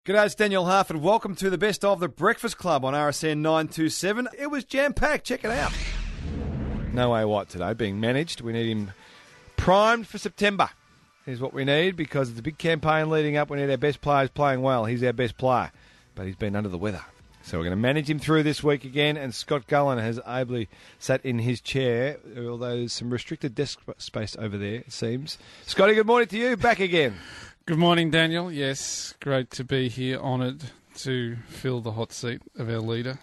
G'day, it's Daniel Harford. Welcome to the best of the Breakfast Club on RSN 927. It was jam-packed. Check it out. No way White today being managed. We need him primed for September is what we need because it's a big campaign leading up. We need our best players playing well. He's our best player, but he's been under the weather. So we're going to manage him through this week again, and Scott Gullen has ably sat in his chair, although there's some restricted desk space over there, it seems. Scotty, good morning to you. Back again. Good morning, Daniel. Yes, great to be here, honoured to fill the hot seat of our leader,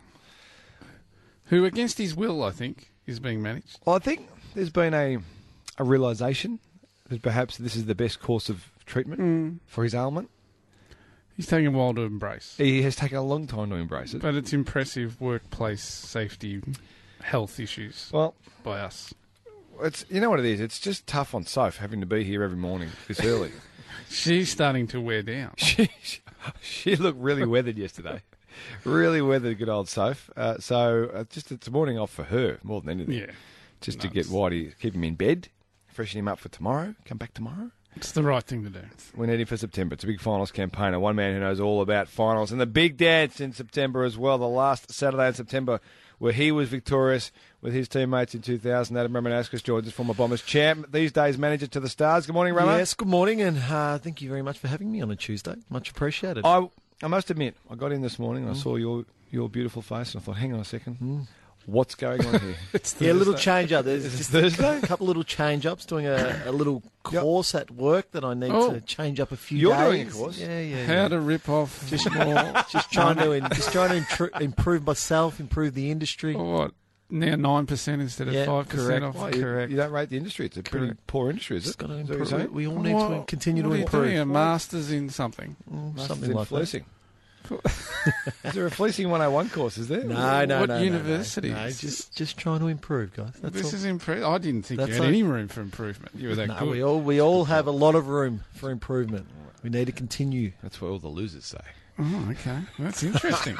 who, against his will, I think, is being managed. Well, I think there's been a realisation that perhaps this is the best course of treatment for his ailment. He's taking a while to embrace. He has taken a long time to embrace it. But it's impressive workplace safety, health issues by us. It's, you know what it is? It's just tough on Soph having to be here every morning this early. She's starting to wear down. She looked really weathered yesterday. Really weathered, good old Soph. So just it's a morning off for her more than anything. Yeah. Just to get Whitey, keep him in bed, freshen him up for tomorrow, come back tomorrow. It's the right thing to do. We need him for September. It's a big finals campaigner. One man who knows all about finals. And the big dance in September as well, the last Saturday in September, where he was victorious with his teammates in 2000. Adam Ramanauskas joins us, former Bombers champ, these days manager to the Stars. Good morning, Ramo. Yes, good morning, and thank you very much for having me on a Tuesday. Much appreciated. I must admit, I got in this morning and I saw your beautiful face and I thought, hang on a second, what's going on here? A little change-up. There's just Thursday? a couple little change-ups, doing a little course at work that I need to change up a few You're days. doing a course? Yeah. How to rip off Just trying to improve myself, improve the industry. what? Now 9% instead of 5% correct. off. Well, Correct. You don't rate the industry. It's a pretty poor industry, is it? Just got to Is that what you're improve. saying? We all need to continue to What are you improve. doing? A master's in something? Something like that. fleecing. Is there a fleecing 101 course, is there? No. What university? No, just trying to improve, guys. That's This all. is impressive. I didn't think That's you had all. any room for improvement. You were that No, good. we all have a lot of room for improvement. We need to continue. That's what all the losers say. Oh, okay. That's interesting.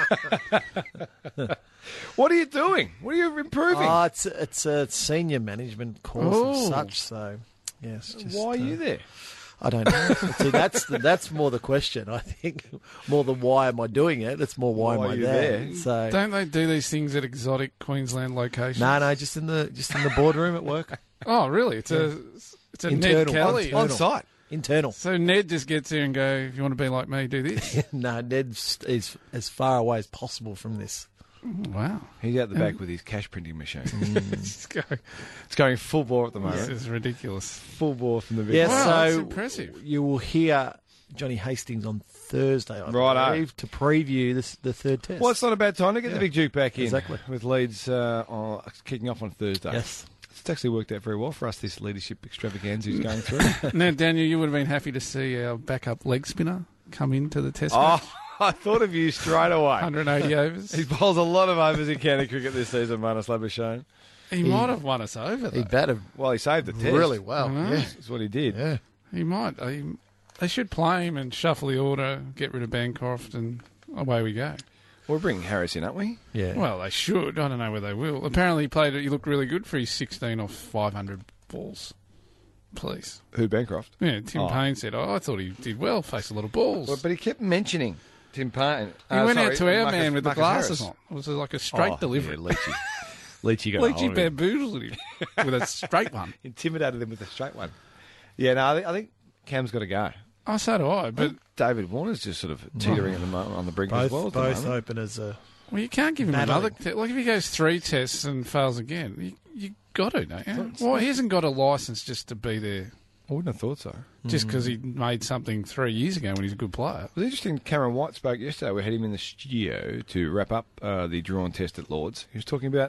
What are you doing? What are you improving? It's a senior management course and such. So, yes. Just, Why are you there? I don't know. See, that's more the question. I think more than why am I doing it. It's more why am Why I are you there? there? So Don't they do these things at exotic Queensland locations? no, just in the boardroom at work. Oh, really? It's a Ned Internal. Kelly. On site. Internal. So Ned just gets here and go, if you want to be like me, do this. No, Ned is as far away as possible from this. Wow. He's out the back with his cash printing machine. It's going, It's going full bore at the this moment. is ridiculous. Full bore from the big. Yes, Wow, that's so impressive. you will hear Johnny Hastings on Thursday, I Righto. believe, to preview the third test. Well, it's not a bad time to get the Yeah. big Duke back in. Exactly. With Leeds kicking off on Thursday. Yes. It's actually worked out very well for us, this leadership extravaganza he's going through. Now, Daniel, you would have been happy to see our backup leg spinner come into the test Oh, match. I thought of you straight away. 180 overs. He bowls a lot of overs in county cricket this season, Marnus Labuschagne. He might have won us over, He though. batted Well, he saved the test. really well. I know. Yeah. That's what he did. Yeah. He might. They should play him and shuffle the order, get rid of Bancroft, and away we go. We're bringing Harris in, aren't we? Yeah. Well, they should. I don't know whether they will. Apparently, he looked really good for his 16 off 500 balls. Please. Who, Bancroft? Yeah, Tim Oh. Payne said, I thought he did well, faced a lot of balls. Well, but he kept mentioning Tim Payne. He went out to our Marcus- man with the Marcus glasses Harris. on. It was like a straight delivery. Yeah, Leachy got a Leachy hold of him. bamboozled him with a straight one. Intimidated him with a straight one. Yeah, no, I think Cam's got to go. Oh, so do I. But David Warner's just sort of teetering at the moment on the brink as well. Both, at the both moment. openers are... well, you can't give him Battling. another. Like if he goes 3 tests and fails again, you got to, don't you? Well, he hasn't got a license just to be there I wouldn't have thought so. just because he made something 3 years ago when he's a good player. It was interesting. Cameron White spoke yesterday. We had him in the studio to wrap up the drawn test at Lords. He was talking about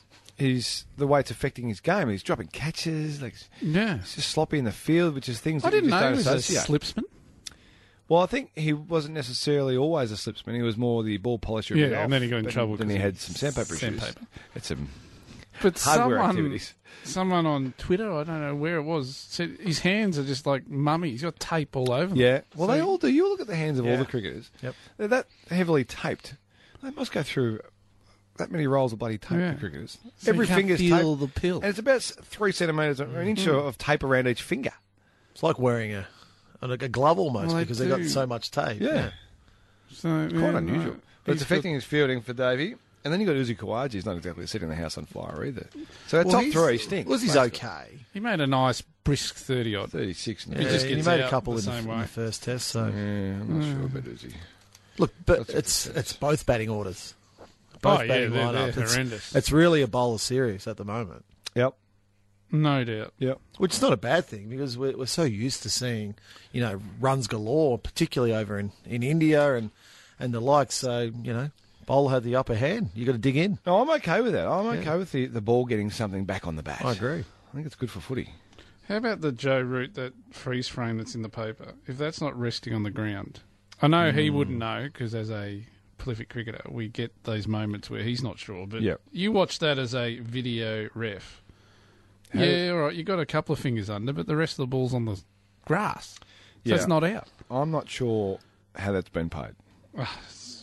the way it's affecting his game. He's dropping catches. Yeah. He's just sloppy in the field, which is things I that didn't you just know don't he was a associate. slipsman. Well, I think he wasn't necessarily always a slipsman. He was more the ball polisher. of Yeah, the and then he got in but trouble Then he 'cause had of some sandpaper issues. sandpaper. It's some But hardware activities. someone on Twitter, I don't know where it was, said his hands are just like mummies. He's got tape all over them. Yeah. Well, So- they all do. You look at the hands of all Yeah. the cricketers. Yep. They're that heavily taped. They must go through that many rolls of bloody tape, Yeah. the cricketers. So Every you can't finger's feel taped. the pill. And it's about 3 centimetres or an inch of tape around each finger. It's like wearing a glove almost Well, they because they've got do. so much tape. Yeah. So, Quite unusual. But it's he's affecting his fielding for Davey. And then you got Uzi Kawaji. He's not exactly setting the house on fire either. So our Well, top he's- three stinks. Uzi's basically. okay. He made a nice brisk 30-odd. 36. He Yeah, just he gets made out a couple the in same in way. the first test. So I'm not sure about Uzi. look, but That's it's both batting orders. Both Oh, yeah, batting they're lineup. It's- horrendous. It's really a bowler series at the moment. Yep. No doubt. Yep. Which is not a bad thing because we're so used to seeing, runs galore, particularly over in India and the like. So, bowler had the upper hand. You got to dig in. No, I'm okay with that. I'm okay with the ball getting something back on the bat. I agree. I think it's good for footy. How about the Joe Root, that freeze frame that's in the paper? If that's not resting on the ground, I know he wouldn't know because as a prolific cricketer, we get those moments where he's not sure. But Yep. you watch that as a video ref. How- Yeah, all right, you got a couple of fingers under, but the rest of the ball's on the grass. So it's not out. I'm not sure how that's been paid. Ah,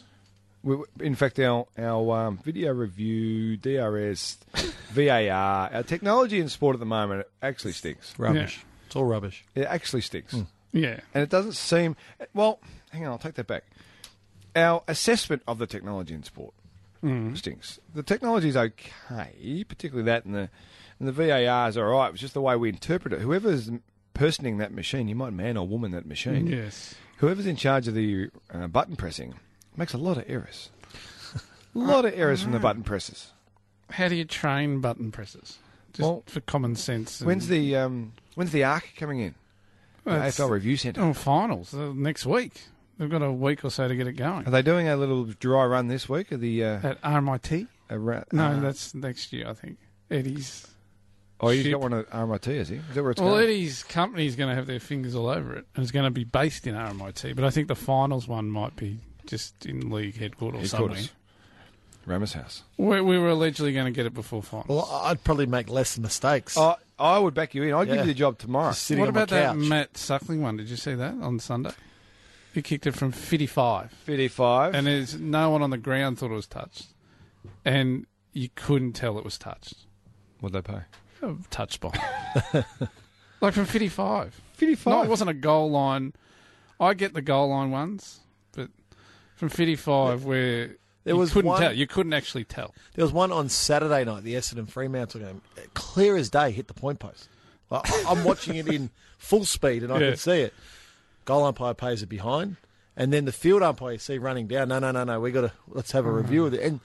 In fact, our video review, DRS, VAR, our technology in sport at the moment actually stinks. Rubbish. Yeah. It's all rubbish. It actually stinks. yeah. And it doesn't seem... Well, hang on, I'll take that back. Our assessment of the technology in sport stinks. The technology is okay, particularly that, and the VAR is all right. It's just the way we interpret it. Whoever's personing that machine, you might man or woman that machine, Yes. whoever's in charge of the button pressing makes a lot of errors. A lot of errors from the button presses. How do you train button presses? Just Well, for common sense. When's the ARC coming in? The It's- AFL Review Centre. Oh, finals next week. They've got a week or so to get it going. Are they doing a little dry run this week? Of the At RMIT? no, That's next year, I think. Eddie's. oh, he's ship. got one at RMIT, has he? Is that where it's Well, going? Eddie's company's going to have their fingers all over it, and it's going to be based in RMIT. But I think the finals one might be just in league headquarters somewhere. Headquarters. Ramos House. We were allegedly going to get it before finals. Well, I'd probably make less mistakes. Oh, I would back you in. I'd give Yeah. you the job tomorrow. Just sitting What on my about that couch. Matt Suckling one? Did you see that on Sunday? He kicked it from 55. 55. And there's no one on the ground thought it was touched. And you couldn't tell it was touched. What'd they pay? A touch ball. Like from 55. 55. No, it wasn't a goal line. I get the goal line ones, but from 55 where There you was couldn't one- tell. You couldn't actually tell. There was one on Saturday night, the Essendon Fremantle game. Clear as day, hit the point post. I'm watching it in full speed, and I Yeah. can see it. Goal umpire pays it behind, and then the field umpire you see running down. No. Let's have a review of it. And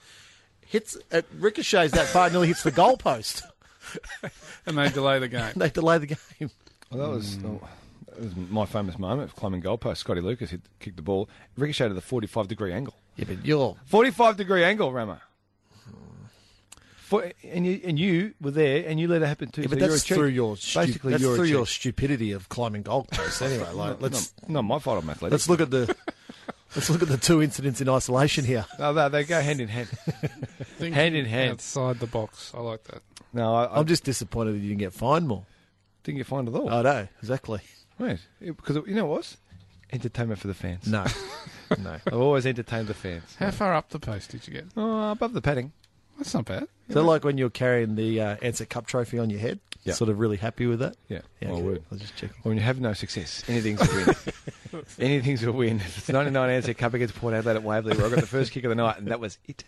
it ricochets that far, nearly hits the goal post. And they delay the game. And they delay the game. Well, that was my famous moment of climbing goalpost. Scotty Lucas kicked the ball, ricocheted at a 45-degree angle. Yeah, but you're 45-degree angle, Rama. And you were there, and you let it happen too. yeah, but so you're a that's cheat. through your Basically, that's you're a through your cheat. stupidity of climbing goalposts. Anyway, like let's Not my fault. I'm athletic. look at the two incidents in isolation here. No, they go hand in hand. Thinking Hand in hand. outside the box. I like that. No, I I'm just disappointed that you didn't get fined more. didn't get fined at all. I know exactly. Right. Because you know what? Entertainment for the fans. No, no. I've always entertained the fans. How far up the post did you get? Oh, above the padding. That's not bad. So like when you're carrying the Ansett Cup trophy on your head, Yeah. sort of really happy with that? Yeah. Yeah, I okay. would. I was just checking. When you have no success, anything's a win. Anything's a win. If it's 99 Ansett Cup against Port Adelaide at Waverley, where I got the first kick of the night, and that was it.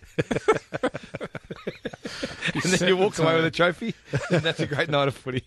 And then you walk away with a trophy, and that's a great night of footy.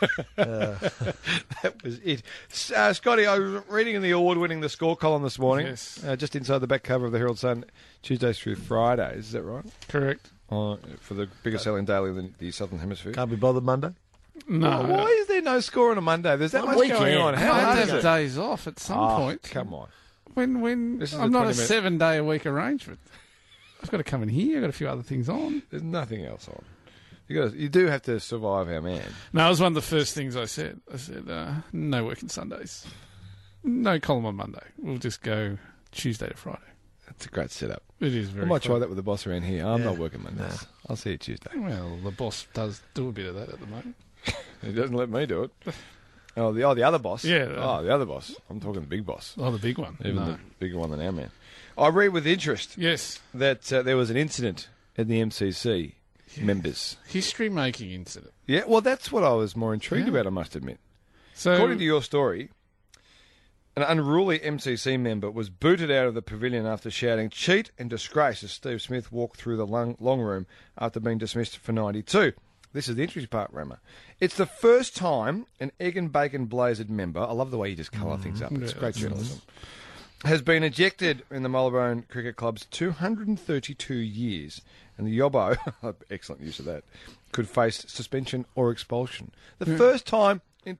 That was it. Scotty, I was reading in the award-winning The Score column this morning, Yes. just inside the back cover of the Herald Sun, Tuesdays through Fridays. Is that right? Correct. For the biggest selling daily in the Southern Hemisphere. Can't be bothered Monday. No. Why is there no score on a Monday? There's that On much a weekend. going on. How I hard have is to it? have days off at some Oh, point. come on. When This is I'm a not a 20-minute 7-day-a-week arrangement. I've got to come in here. I've got a few other things on. There's nothing else on. You do have to survive, our man. No, it was one of the first things I said. I said, no working Sundays. No column on Monday. We'll just go Tuesday to Friday. That's a great setup. It is I very might try fun. that with the boss around here. I'm Yeah. not working Mondays. I'll see you Tuesday. Well, the boss does do a bit of that at the moment. He doesn't let me do it. Oh, the other boss? Yeah. Oh, the other boss. I'm talking the big boss. Oh, the big one. Even No. the bigger one than our man. I read with interest Yes. that there was an incident at the MCC members. History-making incident. Yeah, well, that's what I was more intrigued Yeah. about, I must admit. So, According to your story, An unruly MCC member was booted out of the pavilion after shouting "cheat" and "disgrace" as Steve Smith walked through the long room after being dismissed for 92. This is the interesting part, Rama. It's the first time an egg and bacon blazered member, I love the way you just colour things up, it's great journalism, has been ejected in the Marylebone Cricket Club's 232 years. And the Yobbo, excellent use of that, could face suspension or expulsion. The first time in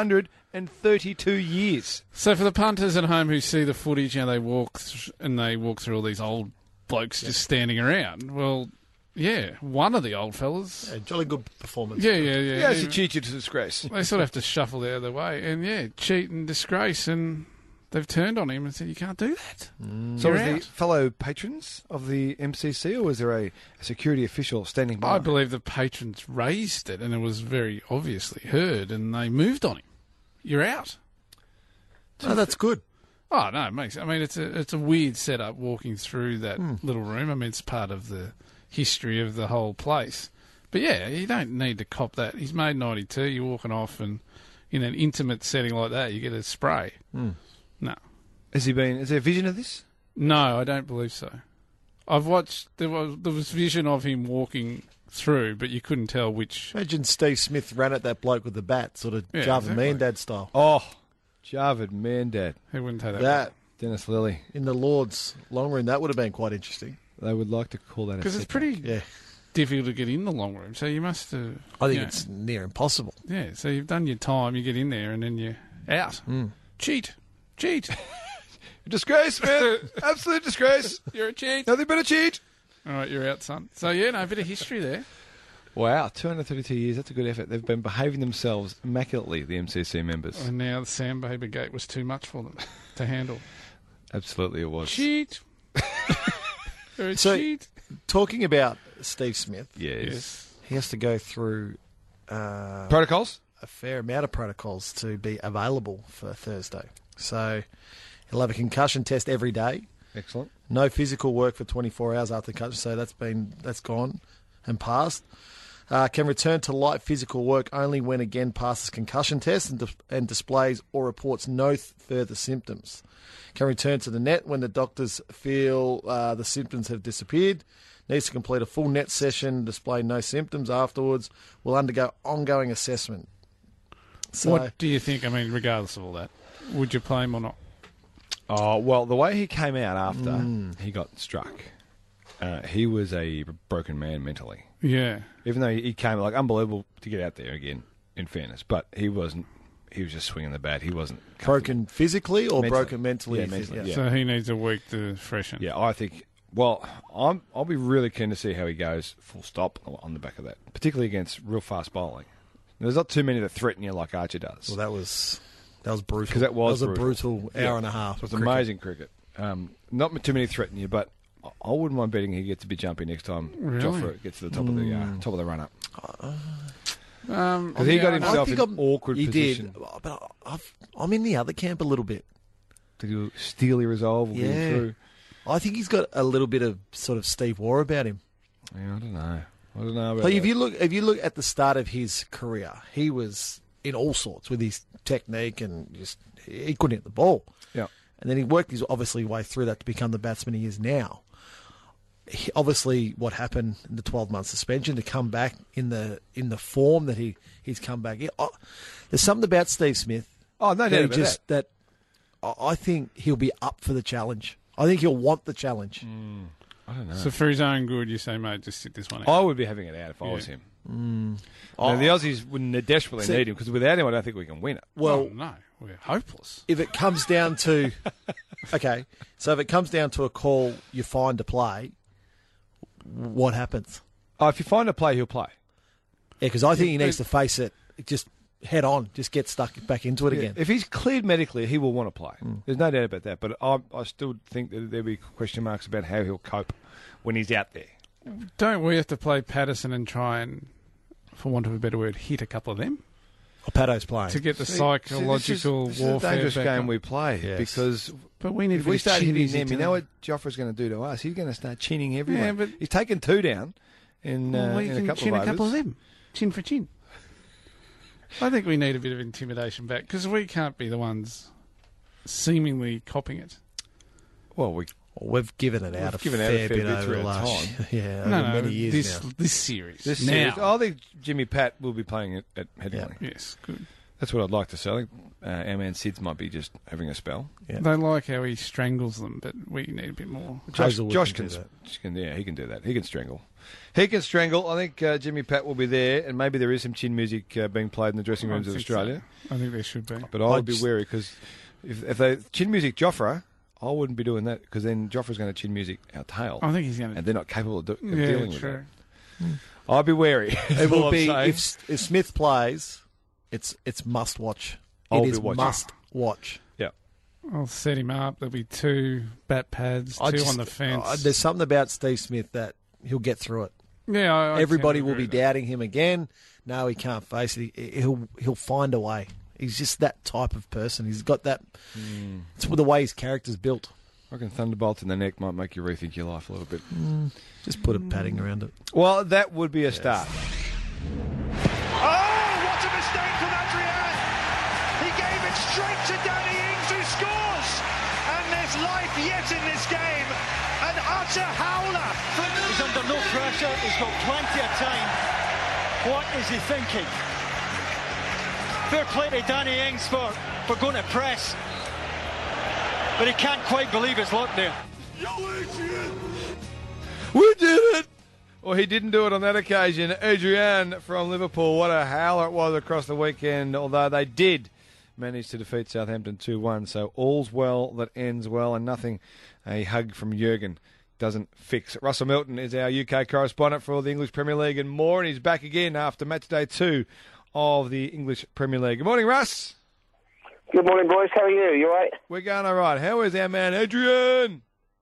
232 years. So for the punters at home who see the footage, they walk through all these old blokes just standing around. Well, yeah, one of the old fellas. Yeah, jolly good performance. Yeah. Yeah, it's a cheat you to disgrace. They sort of have to shuffle the other way, and cheat and disgrace, and they've turned on him and said, "You can't do that." So You're was the out. fellow patrons of the MCC, or was there a security official standing by? I believe the patrons raised it, and it was very obviously heard, and they moved on him. You're out. Oh, that's good. Oh no, it makes. I mean, it's a weird setup walking through that little room. I mean, it's part of the history of the whole place. But yeah, you don't need to cop that. He's made 92. You're walking off, and in an intimate setting like that, you get a spray. No, Is there a vision of this? no, I don't believe so. I've watched. There was vision of him walking through, but you couldn't tell which. Imagine Steve Smith ran at that bloke with the bat, sort of Yeah, Jarvin exactly. Mandad style. Oh, Javid Mandad, He wouldn't take that. That Dennis Lilly. in the Lord's long room, that would have been quite interesting. They would like to call that a because it's setback. pretty Yeah, difficult to get in the long room. So you must have. I think you know, it's near impossible. Yeah, so you've done your time, you get in there, and then you're out. Cheat. Disgrace, man. Absolute disgrace. You're a cheat. Nothing but a cheat. All right, you're out, son. So, yeah, a bit of history there. Wow, 232 years. That's a good effort. They've been behaving themselves immaculately, the MCC members. And now the Sandpaper Gate was too much for them to handle. Absolutely it was. Cheat. You're a So- cheat. Talking about Steve Smith, Yes. he has to go through Protocols? a fair amount of protocols to be available for Thursday. So he'll have a concussion test every day. Excellent. No physical work for 24 hours after concussion. So that's gone and passed. Can return to light physical work only when again passes concussion test and displays or reports no further symptoms. Can return to the net when the doctors feel the symptoms have disappeared. Needs to complete a full net session, display no symptoms afterwards. Will undergo ongoing assessment. So, What do you think? I mean, regardless of all that, would you play him or not? Oh, well, the way he came out after he got struck, he was a broken man mentally. Yeah. Even though he came, unbelievable to get out there again, in fairness. But he wasn't. He was just swinging the bat. He wasn't broken physically or Mentally. broken mentally? Yeah, mentally, yeah. So he needs a week to freshen. Yeah, I think. Well, I'll be really keen to see how he goes. Full stop on the back of that, particularly against real fast bowling. There's not too many that threaten you like Archer does. Well, that was brutal. 'Cause that was a brutal hour and a half. So it's of cricket. amazing cricket. Not too many threaten you, but I wouldn't mind betting he gets a bit jumpy next time. Really? Joffre gets to the top of the run up. Because he got I himself think in an awkward he position. did, but I'm in the other camp a little bit. Did he steely resolve? Will get him through? I think he's got a little bit of sort of Steve Waugh about him. Yeah, I don't know. About Like that. if you look at the start of his career, he was in all sorts with his technique and just he couldn't hit the ball. Yeah. And then he worked his way through that to become the batsman he is now. Obviously, what happened in the 12-month suspension to come back in the form that he's come back in. There's something about Steve Smith. Oh, no doubt about that. I think he'll be up for the challenge. I think he'll want the challenge. I don't know. So for his own good, you say, mate, just sit this one out. I would be having it out if I was him. Now, the Aussies wouldn't desperately need him because without him, I don't think we can win it. Well, Oh, no, we're hopeless. if it comes down to okay, so if it comes down to a call, you're fine to play. What happens? Oh, if you find a play, he'll play. Yeah, because I think he needs to face it just head on, just get stuck back into it again. If he's cleared medically, he will want to play. There's no doubt about that. But I still think that there'll be question marks about how he'll cope when he's out there. Don't we have to play Patterson and try and, for want of a better word, hit a couple of them Paddo's playing. to get the See, psychological this warfare is a dangerous back game on? we play Yes. because But we need if we start hitting them, you know what? what Joffre's going to do to us? He's going to start chinning everyone. Yeah, but- he's taken 2 down in, Well, we in can a couple chin of a couple of overs. them, chin for chin. I think we need a bit of intimidation back because we can't be the ones seemingly copping it. Well, We've given it out a fair bit over the last many years now. This series. This series. I think Jimmy Pat will be playing it at Headingley. Yeah. Yes, good. That's what I'd like to say. I think our man Sids might be just having a spell. Yeah. They like how he strangles them, but we need a bit more. Josh can do that. He can do that. He can strangle. I think Jimmy Pat will be there, and maybe there is some chin music being played in the dressing rooms of Australia. So. I think there should be. But I would be wary because if they chin music Joffre, I wouldn't be doing that because then Joffre's going to chin music our tail. I think he's going to, and they're not capable of dealing with true. that. I'd be wary. It will be if Smith plays. It's must watch. It is must watch. Yeah. I'll set him up. There'll be 2 bat pads, 2 on the fence. There's something about Steve Smith that he'll get through it. Yeah, everybody will be doubting him again. No, he can't face it. He'll find a way. He's just that type of person. He's got that. It's the way his character's built. I reckon Thunderbolt in the neck might make you rethink your life a little bit. Just put a padding around it. Well, that would be a start. What a mistake from Adrian! He gave it straight to Danny Ings, who scores! And there's life yet in this game. An utter howler. He's under no pressure. He's got plenty of time. What is he thinking? Fair play to Danny Ings for going to press. But he can't quite believe his luck there. We did it! Well, he didn't do it on that occasion. Adrian from Liverpool. What a howler it was across the weekend, although they did manage to defeat Southampton 2-1. So all's well that ends well, and nothing a hug from Jurgen doesn't fix. Russell Milton is our UK correspondent for the English Premier League and more, and he's back again after match day 2 of the English Premier League. Good morning, Russ. Good morning, boys. How are you? You all right? We're going all right. How is our man Adrian?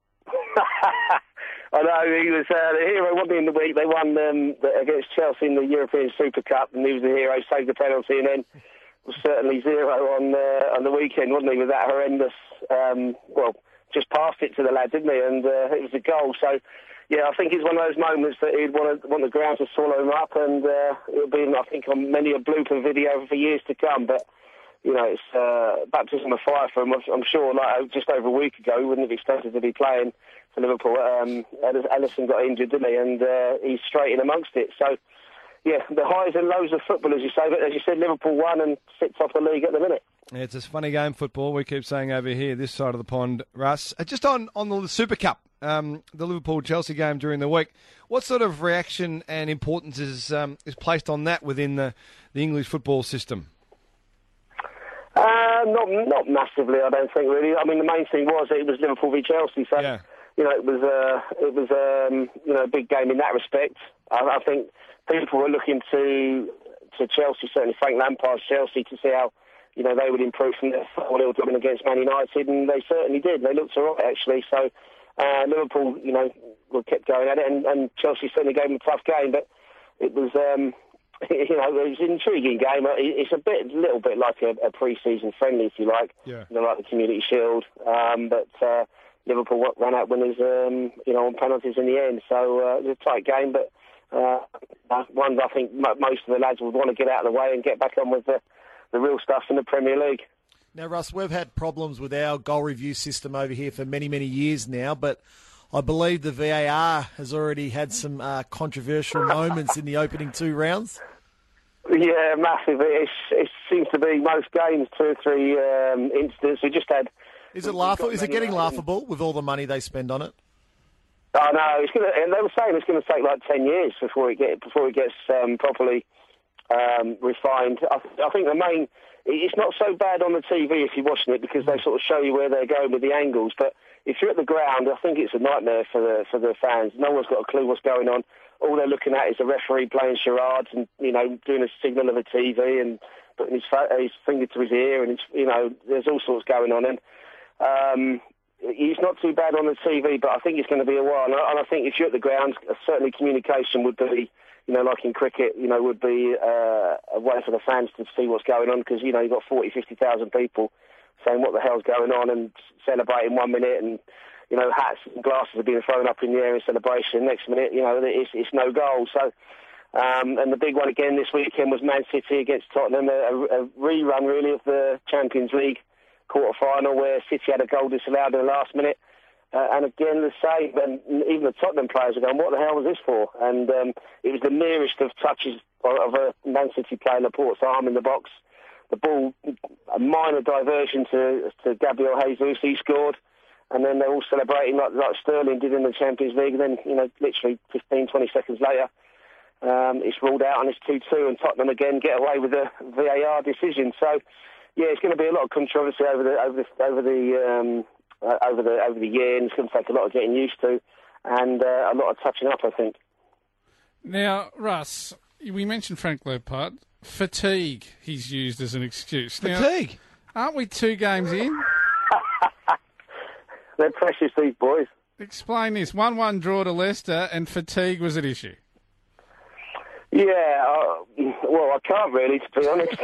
I know, he was the hero, wasn't he, in the week? They won against Chelsea in the European Super Cup, and he was the hero, saved the penalty, and then was certainly 0 on the weekend, wasn't he, with that horrendous, just passed it to the lad, didn't he? And it was a goal. So, yeah, I think it's one of those moments that he'd want the ground to swallow him up, and it'll be, I think, on many a blooper video for years to come. But, you know, it's baptism of fire for him. I'm sure, like just over a week ago, he wouldn't have expected to be playing for Liverpool. Ellison got injured, didn't he? And he's straight in amongst it. So, yeah, the highs and lows of football, as you say. But as you said, Liverpool won and sits off the league at the minute. It's a funny game, football. We keep saying over here, this side of the pond, Russ. Just on the Super Cup, the Liverpool-Chelsea game during the week, what sort of reaction and importance is placed on that within the English football system? Not massively, I don't think, really. I mean, the main thing was it was Liverpool v Chelsea, so yeah. You know it was a big game in that respect. I think people were looking to Chelsea, certainly Frank Lampard's Chelsea, to see how they would improve from their 4-0 dominance against Man United, and they certainly did. They looked all right, actually. So Liverpool, kept going at it, and Chelsea certainly gave them a tough game, but it was. It was an intriguing game. It's a little bit like a pre-season friendly, if you like. Yeah. Like the Community Shield. But Liverpool ran out winners, on penalties in the end. So it was a tight game, but one I think most of the lads would want to get out of the way and get back on with the real stuff in the Premier League. Now, Russ, we've had problems with our goal review system over here for many, many years now, but I believe the VAR has already had some controversial moments in the opening 2 rounds. Yeah, massive. It seems to be most games, 2 or 3 incidents. We just had. Is it laughable? Is it getting laughable with all the money they spend on it? Oh no, and they were saying it's going to take like 10 years before it gets properly refined. I think the main. It's not so bad on the TV if you're watching it because they sort of show you where they're going with the angles. But if you're at the ground, I think it's a nightmare for the fans. No one's got a clue what's going on. All they're looking at is a referee playing charades and doing a signal of a TV and putting his finger to his ear, and there's all sorts going on. And it's not too bad on the TV, but I think it's going to be a while. And I think if you're at the ground, certainly communication would be, like in cricket, would be a way for the fans to see what's going on because, you've got 40, 50,000 people saying what the hell's going on and celebrating 1 minute and, hats and glasses are being thrown up in the air in celebration. Next minute, it's no goal. So, and the big one again this weekend was Man City against Tottenham, a rerun really of the Champions League quarter-final where City had a goal disallowed in the last minute. And again, the same. And even the Tottenham players are going, what the hell was this for? And it was the merest of touches of a Man City player, Laporte's arm in the box. The ball, a minor diversion to Gabriel Jesus, he scored. And then they're all celebrating like Sterling did in the Champions League. And then, literally 15, 20 seconds later, it's ruled out and it's 2-2. And Tottenham again get away with a VAR decision. So, yeah, it's going to be a lot of controversy over the year, and it's going to take a lot of getting used to and a lot of touching up, I think. Now, Russ, we mentioned Frank Lampard. Fatigue he's used as an excuse. Fatigue? Now, aren't we 2 games in? They're precious, these boys. Explain this. 1-1 draw to Leicester and fatigue was at issue. Yeah, well, I can't really, to be honest.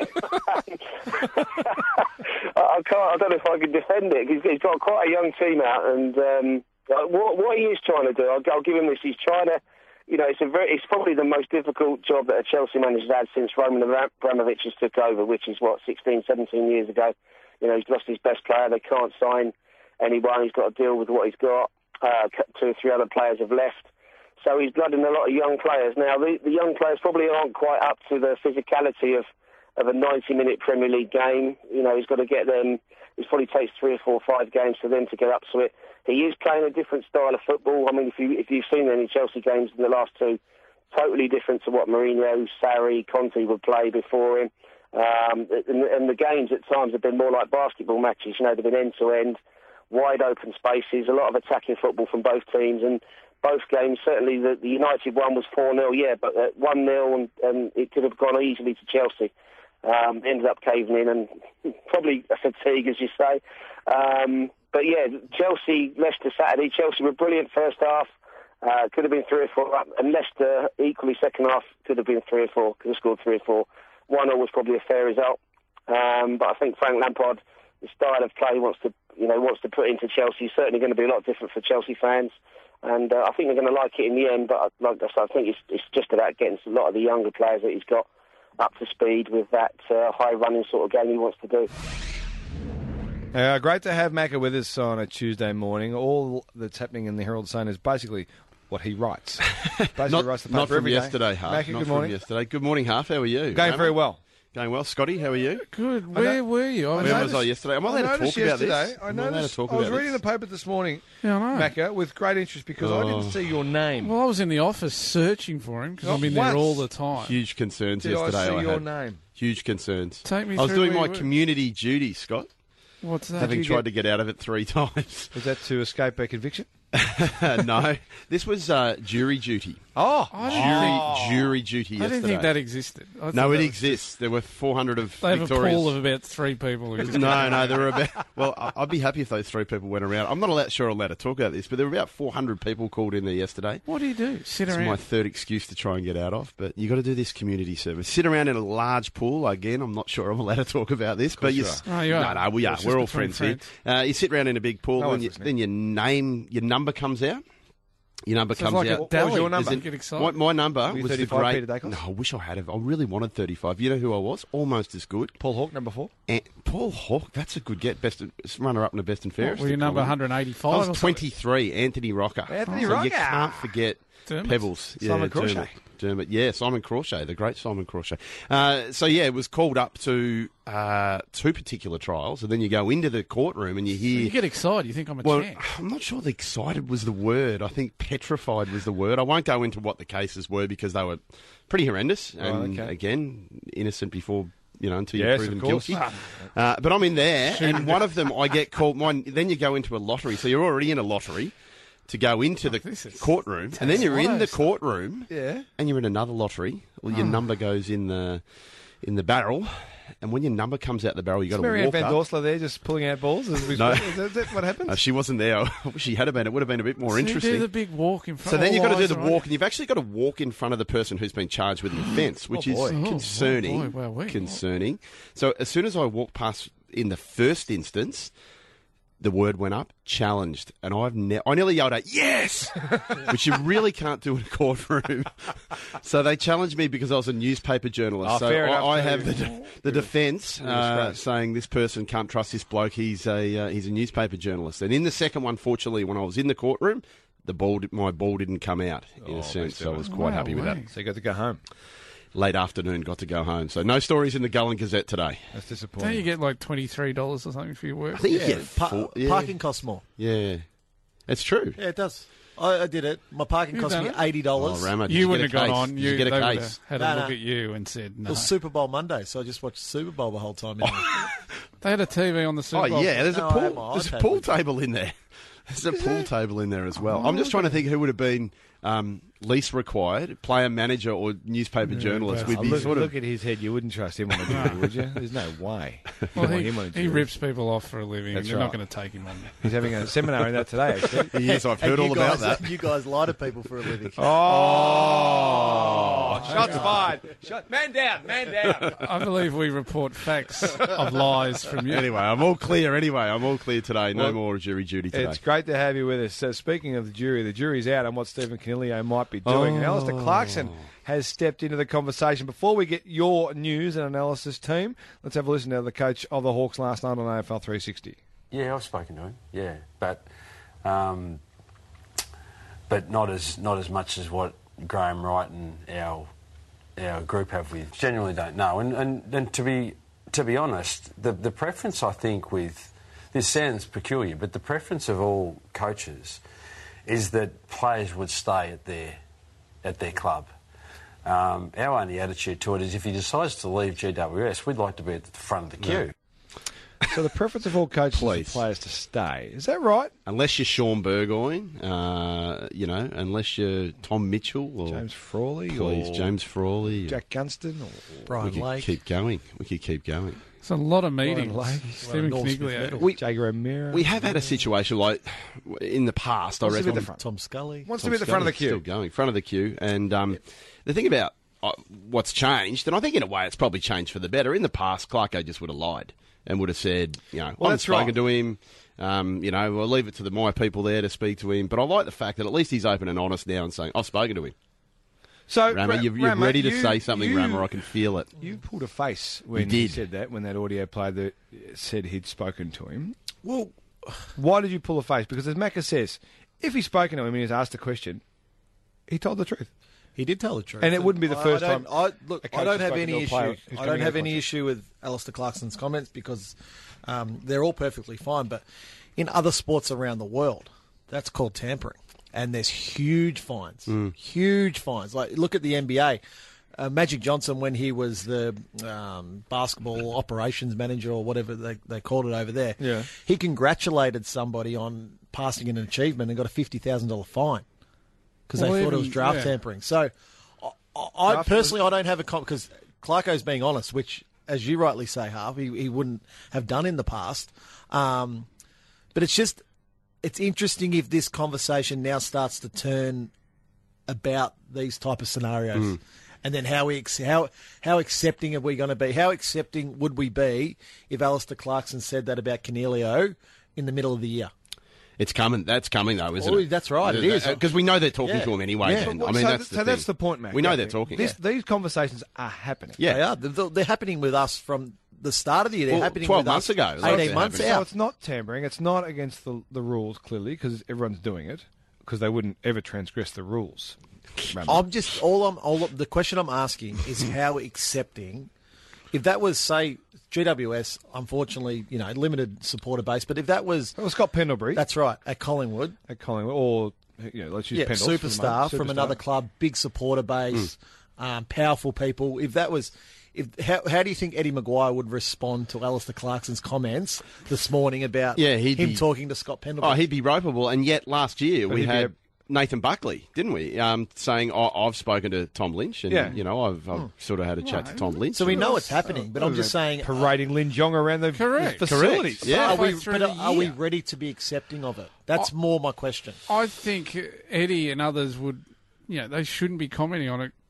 I can't. I don't know if I can defend it. He's got quite a young team out, and what he is trying to do, I'll give him this. He's trying to, it's probably the most difficult job that a Chelsea manager's had since Roman Abramovich has took over, which is 16, 17 years ago. He's lost his best player. They can't sign anyone. He's got to deal with what he's got. 2 or 3 other players have left. So he's blooding a lot of young players. Now, the young players probably aren't quite up to the physicality of a 90-minute Premier League game. He's got to get them. It probably takes 3 or 4 or 5 games for them to get up to it. He is playing a different style of football. I mean, if you've seen any Chelsea games in the last 2, totally different to what Mourinho, Sarri, Conte would play before him. And the games at times have been more like basketball matches. They've been end-to-end, wide open spaces, a lot of attacking football from both teams, and both games, certainly the United one was 4-0, yeah, but 1-0 and it could have gone easily to Chelsea. Ended up caving in, and probably a fatigue, as you say. But yeah, Chelsea, Leicester Saturday, Chelsea were brilliant first half, could have been 3 or 4 up, and Leicester equally second half could have been 3 or 4, could have scored 3 or 4. 1-0 was probably a fair result. But I think Frank Lampard, the style of play he wants to put into Chelsea is certainly going to be a lot different for Chelsea fans. And I think they're going to like it in the end, but like I said, I think it's just about getting a lot of the younger players that he's got up to speed with that high-running sort of game he wants to do. Great to have Macca with us on a Tuesday morning. All that's happening in the Herald Sun is basically what he writes. Not writes the paper from every yesterday, day. Half. Macca, Not good from morning. yesterday. Good morning, Half. How are you? Going very well. Going well. Scotty, how are you? Good. Where were you? Where was I yesterday? Am I allowed to talk about this? I was reading the paper this morning, Yeah, I know. Macca, with great interest because I didn't see your name. Well, I was in the office searching for him because I'm in there once. all the time. Huge concerns Did yesterday. I see your had. name? Huge concerns. Take me I was through doing where my you were. community duty, Scott, What's that? having tried to get out of it 3 times. Was that to escape a conviction? No, this was jury duty. Oh, Jury duty yesterday. I didn't think that existed. I thought No, it that was exists. There were 400 of They have Victoria's. a pool of about 3 people. Who just No, there were about... Well, I'd be happy if those 3 people went around. I'm not allowed to talk about this, but there were about 400 people called in there yesterday. What do you do? Sit It's around? my third excuse to try and get out of, but you got to do this community service. Sit around in a large pool. Again, I'm not sure I'm allowed to talk about this, but you are. Oh, you are. No, we are. It's We're just all between friends here. You sit around in a big pool, No and one's then your number comes out. Your number So it's comes like a out. What was your number? Get excited. My number Were you was the 35, great. Peter Dacos? No, I wish I had. I really wanted 35. You know who I was? Almost as good. Paul Hawke, number 4. And Paul Hawke. That's a good get. Runner up in the best and fairest. Were you number column. 185? I or was something? 23. Anthony Rocker. Anthony So Rocker. you can't forget Dermot. Pebbles. Simon Crawshay. Dermot. Yeah, Simon Crawshay, the great Simon Crawshay. It was called up to 2 particular trials, and then you go into the courtroom and you hear. You get excited. You think I'm a Well, champ. I'm not sure the excited was the word. I think petrified was the word. I won't go into what the cases were because they were pretty horrendous. And okay. again, innocent before, until you're Yes, proven of course. guilty. But I'm in there, and one of them I get called. Then you go into a lottery. So you're already in a lottery to go into the this is courtroom, and then you're in the close. courtroom, Yeah. and you're in another lottery. Well, your number goes in the barrel. And when your number comes out the barrel, you got to Marianne walk Van up. Dorsler there just pulling out balls? No. Is that what happened? She wasn't there. I wish she had been. It would have been a bit more So you interesting. do the big walk in front. So then you've got to do All the eyes are walk, on and you've actually got to walk in front of the person who's been charged with the offence, which Oh, is boy. concerning. Oh, boy, Concerning. So as soon as I walk past in the first instance, the word went up, challenged, and I nearly yelled out, yes, which you really can't do in a courtroom. So they challenged me because I was a newspaper journalist. So fair enough, I too. have the defence saying this person can't trust this bloke. He's a newspaper journalist. And in the second one, fortunately, when I was in the courtroom, my ball didn't come out, in a sense. So I was quite happy with that. So you got to go home. Late afternoon, got to go home. So no stories in the Gull and Gazette today. That's disappointing. Don't you get like $23 or something for your work? I think you get Parking costs more. Yeah, it's true. Yeah, it does. I did it. My parking You've cost done me it? $80. Oh, Ramo, did You wouldn't get have a gone case? on. Did you get a They would case? have had a look at you and said no. It was Super Bowl Monday, so I just watched Super Bowl the whole time. They had a TV on the Super Oh Bowl. yeah, there's No, a I have pool. my There's a iPad pool with me. table in there. There's a pool table in there as well. I'm just trying to think who would have been least required, player, manager, or newspaper journalist. We'd be Look at his head. You wouldn't trust him on a jury, would you? There's no way. Well, You want him on a he jury. rips people off for a living. That's They're right. not going to take him on. He's having a seminar in that today, actually. Yes, I've heard all about that. You guys lie to people for a living. Oh, shots fired. Man down, man down. I believe we report facts of lies from you. Anyway, I'm all clear. I'm all clear today. No Well, more jury duty today. It's great to have you with us. So speaking of the jury's out on what Stephen Cannilio might be doing. And Alistair Clarkson has stepped into the conversation. Before we get your news and analysis team, let's have a listen to the coach of the Hawks last night on AFL 360. Yeah, I've spoken to him. Yeah, but not as much as what Graham Wright and our group have. We genuinely don't know. And to be honest, the preference I think with this sounds peculiar, but the preference of all coaches is that players would stay at their club. Our only attitude to it is if he decides to leave GWS, we'd like to be at the front of the queue. So the preference of all coaches is for players to stay. Is that right? Unless you're Sean Burgoyne, unless you're Tom Mitchell or James Frawley please, or James Frawley, Jack Gunston or Brian we could Lake. keep going. We could keep going. It's a lot of meetings. Lake. Stephen Norm Smith Caniglio. Medal. Jager O'Meara. We have had a situation like in the past. Wants I to be reckon at the front. Tom Scully. Wants to be at the front of the Still queue. going front of the queue, and the thing about what's changed, and I think in a way it's probably changed for the better. In the past, Clarko just would have lied and would have said, I've that's spoken right. to him. We'll leave it to my people there to speak to him. But I like the fact that at least he's open and honest now and saying, I've spoken to him. So, Ramo, you're Ramo, ready to say something, Ramo. I can feel it. You pulled a face when You he did. said that, when that audio played that said he'd spoken to him. Well, Why did you pull a face? Because as Macca says, if he's spoken to him and he's asked a question, he told the truth. he did tell the truth. And it wouldn't be the first time I a coach don't has have spoken any to a issue. player who's I coming don't out have of any contract. issue with Alistair Clarkson's comments because they're all perfectly fine. But in other sports around the world, that's called tampering, and there's huge fines. Huge fines. Like look at the NBA. Magic Johnson, when he was the basketball operations manager or whatever they called it over there, Yeah. he congratulated somebody on passing an achievement and got a $50,000 fine because Well, they thought it was even- draft yeah. tampering. So I personally, I don't have a because Clarko's being honest, which, as you rightly say, Harv, he wouldn't have done in the past. But it's interesting if this conversation now starts to turn about these type of scenarios. And then how accepting are we going to be? How accepting would we be if Alistair Clarkson said that about Cannilio in the middle of the year? It's coming. That's coming, though, isn't Oh, it? that's right, it is. Because we know they're talking Yeah. to him anyway. Yeah. Then. Well, I mean, that's the point, Mac. We know they're talking. These conversations are happening. Yeah. They are. They're happening with us from the start of the year. They're Well, happening 12 with months us ago, 18 they're months happening. So out. it's not tampering. It's not against the rules, clearly, because everyone's doing it, because they wouldn't ever transgress the rules. Ramo. The question I'm asking is how accepting. If that was, say, GWS, unfortunately, limited supporter base, but if that was, Well, Scott Pendlebury that's right, at Collingwood, or let's use Pendles for the superstar moment. from another club, big supporter base, powerful people. If that was, how do you think Eddie Maguire would respond to Alistair Clarkson's comments this morning about he'd him be- talking to Scott Pendlebury? Oh, he'd be ropeable. And yet last year But we he'd be had Nathan Buckley, didn't we? Saying, I've spoken to Tom Lynch and, Yeah. I've sort of had a chat to Tom Lynch. So we know it's happening, but I'm just saying, parading Lin Jong around the Correct. facilities. Yeah. are we, Halfway through but the are we year. ready to be accepting of it? That's more my question. I think Eddie and others would, they shouldn't be commenting on it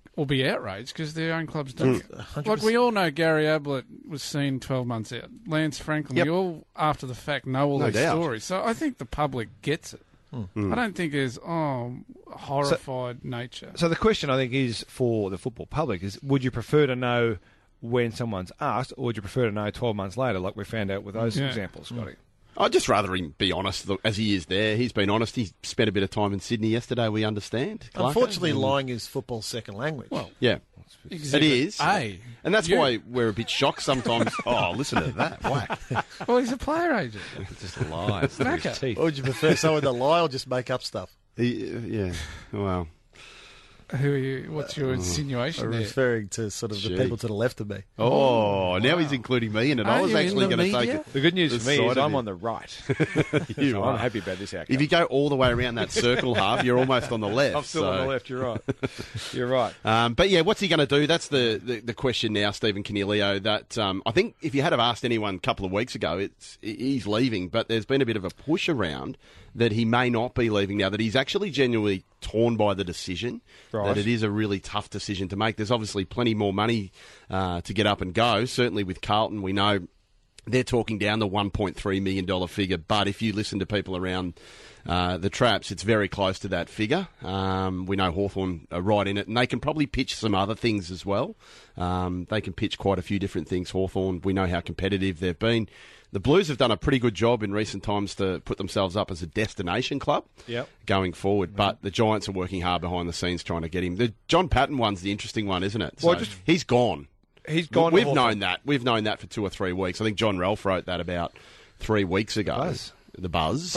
or be outraged because their own clubs don't. Like we all know, Gary Ablett was seen 12 months out. Lance Franklin, Yep. we all after the fact know all No these doubt. stories. So I think the public gets it. I don't think there's horrified nature. So the question, I think, is for the football public is, would you prefer to know when someone's asked, or would you prefer to know 12 months later, like we found out with those examples, Scotty? I'd just rather him be honest as he is there. He's been honest. He spent a bit of time in Sydney yesterday, we understand. Clarko. Unfortunately, lying is football's second language. Well, Yeah. Exhibit It is. A. And that's You- why we're a bit shocked sometimes. Oh, listen to that. Whack. Well, he's a player agent. Just lies through his Knacker. teeth. Or would you prefer someone to lie or just make up stuff? Yeah. Well, Who are you? What's your insinuation I'm there? referring to sort of Gee. the people to the left of me. now he's including me in it. I Are was you in actually the going to take media? it. The good news The for me side is of I'm it. on the right. You So are. I'm happy about this outcome. If you go all the way around that circle half, you're almost on the left. I'm still on the left, you're right. You're right. But yeah, what's he going to do? That's the question now, Stephen Coniglio. That I think if you had have asked anyone a couple of weeks ago, he's leaving. But there's been a bit of a push around that he may not be leaving now. That he's actually genuinely torn by the decision. Right. That it is a really tough decision to make. There's obviously plenty more money to get up and go. Certainly with Carlton, we know they're talking down the $1.3 million figure. But if you listen to people around the Traps, it's very close to that figure. We know Hawthorn are right in it, and they can probably pitch some other things as well. They can pitch quite a few different things. Hawthorn, we know how competitive they've been. The Blues have done a pretty good job in recent times to put themselves up as a destination club going forward, but the Giants are working hard behind the scenes trying to get him. The John Patton one's the interesting one, isn't it? Well, So he's gone. He's gone. We've known that. We've known that for 2 or 3 weeks. I think John Ralph wrote that about 3 weeks ago. The buzz.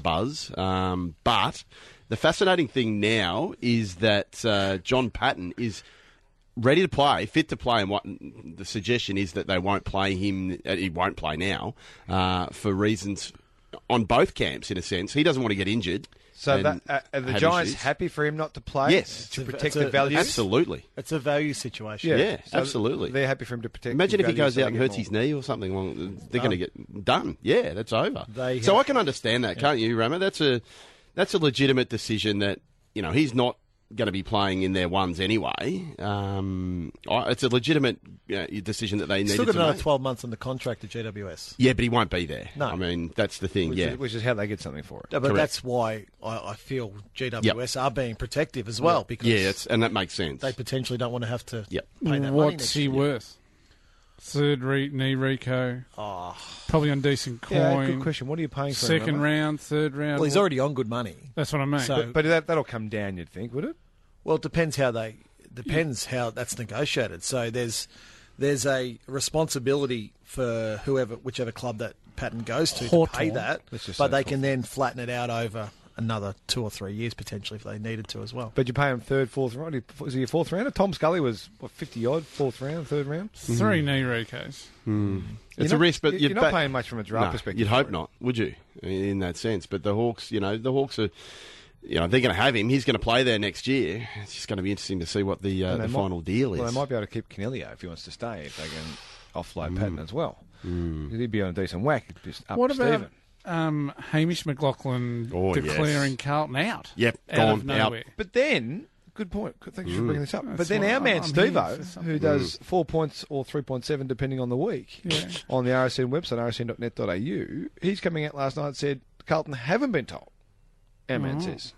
But the fascinating thing now is that John Patton is ready to play, fit to play, and what the suggestion is that they won't play him. He won't play now for reasons on both camps. In a sense, he doesn't want to get injured. So and are the have Giants issues. happy for him not to play? Yes. To protect It's a- the values? Absolutely. It's a value situation. Yeah, So absolutely. They're happy for him to protect Imagine his if he values goes so out they and get hurts more. his knee or something. Well, they're going to get done. Yeah, that's over. They So have- I can understand that, can't you, Rama? That's a legitimate decision that he's not going to be playing in their ones anyway. It's a legitimate decision that they needed Still got to another make. 12 months on the contract at GWS. Yeah, but he won't be there. No. I mean, that's the thing. Which is how they get something for it. But Correct. that's why I feel GWS are being protective as well, because and that makes sense. they potentially don't want to have to Yep. pay that money What's next he year. worth? Third knee Rico. Probably on decent coin. Yeah, good question. What are you paying for him? Second Rama? round, third round. Well, he's already on good money. That's what I mean. So- But that'll come down, you'd think, would it? Well, it depends how that's negotiated. So there's a responsibility for whichever club that Patton goes to pay Hawthorn. that, Let's just but say they can then flatten it out over another 2 or 3 years potentially if they needed to as well. But you pay him third, fourth round. Was he a fourth rounder? Tom Scully was, 50-odd, fourth round, third round? 3 knee Ricos. It's a risk, but you're not paying much from a draft perspective. You'd hope for it. not, would you? In that sense, but the Hawks, the Hawks are. They're going to have him. He's going to play there next year. It's just going to be interesting to see what the final deal is. Well, they might be able to keep Coniglio if he wants to stay, if they can offload Patton as well. He'd be on a decent whack. Just up What Stephen. about Hamish McLaughlin declaring Carlton out? Yep, out of gone, out. nowhere. But then, good point. Thanks for bringing this up. That's But then why our man I'm here for Stevo, something. who does 4 points or 3.7 depending on the week, on the RSN website, rsn.net.au, he's coming out last night and said Carlton haven't been told. Our man says.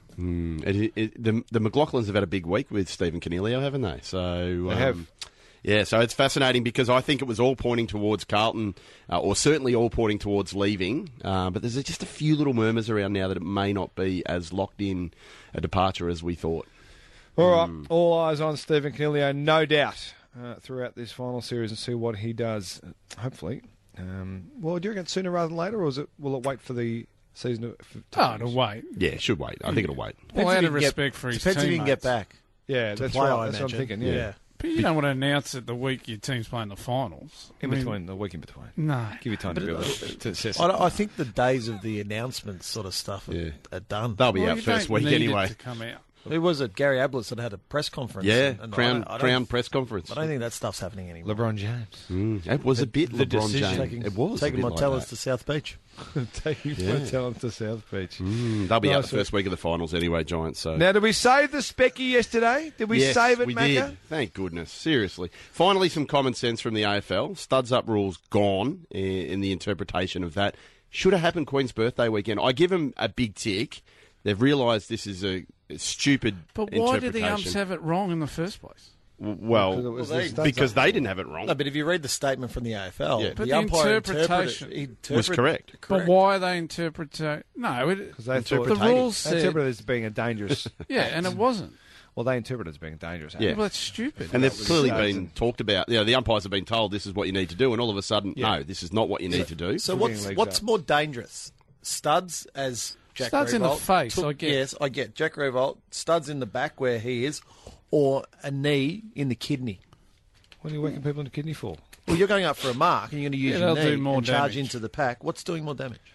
The McLaughlins have had a big week with Stephen Coniglio, haven't they? So They have. Yeah, so it's fascinating because I think it was all pointing towards Carlton, or certainly all pointing towards leaving. But there's just a few little murmurs around now that it may not be as locked in a departure as we thought. All right, all eyes on Stephen Coniglio, no doubt, throughout this final series and see what he does, hopefully. Well, do you reckon sooner rather than later, or will it wait for the season to To wait. Yeah, it should wait. I think it'll wait. Well, Depends out if of he can respect for his depends if he can get teammates. back. Yeah, to that's play, right. I That's what I'm imagine. thinking, Yeah. But you don't want to announce it the week your team's playing the finals. In between, the week in between. No. Give you time to build it, to assess it. I think the days of the announcement sort of stuff are done. They'll be Well, out you first don't week need anyway. it to come out. Who was it? Gary Ablett that had a press conference. Yeah, and Crown press conference. I don't think that stuff's happening anymore. LeBron James. It was a bit the LeBron decision. James. It was Taking a bit my like talents that. to South Beach. Taking my talent to South Beach. They'll be out Nice the first week of the finals anyway, Giants. So Now, did we save the Specky yesterday? Did we yes, save it, we Macca? did. Thank goodness. Seriously. Finally, some common sense from the AFL. Studs up rules gone in the interpretation of that. Should have happened Queen's birthday weekend. I give them a big tick. They've realised this is a stupid But why did interpretation. the umps have it wrong in the first place? Well, because they didn't have it wrong. No, but if you read the statement from the AFL, Yeah. the But the umpire interpretation was correct. But why are they interpreting? No, Because they thought the rules they said interpreted it as being a dangerous. yeah, and it wasn't. Well, they interpreted it as being a dangerous. Yeah. act. Well, that's stupid. And they've clearly so- been talked about. You know, the umpires have been told this is what you need to do, and all of a sudden, no, this is not what you need to do. So Bringing legs what's up. more dangerous? Studs as Jack Studs in the Revolt face, I get. Yes, I get. Jack Revolt, studs in the back where he is, or a knee in the kidney. What are you whacking people in the kidney for? Well, you're going up for a mark and you're going to use Yeah, your they'll do knee more and charge damage. into the pack. What's doing more damage?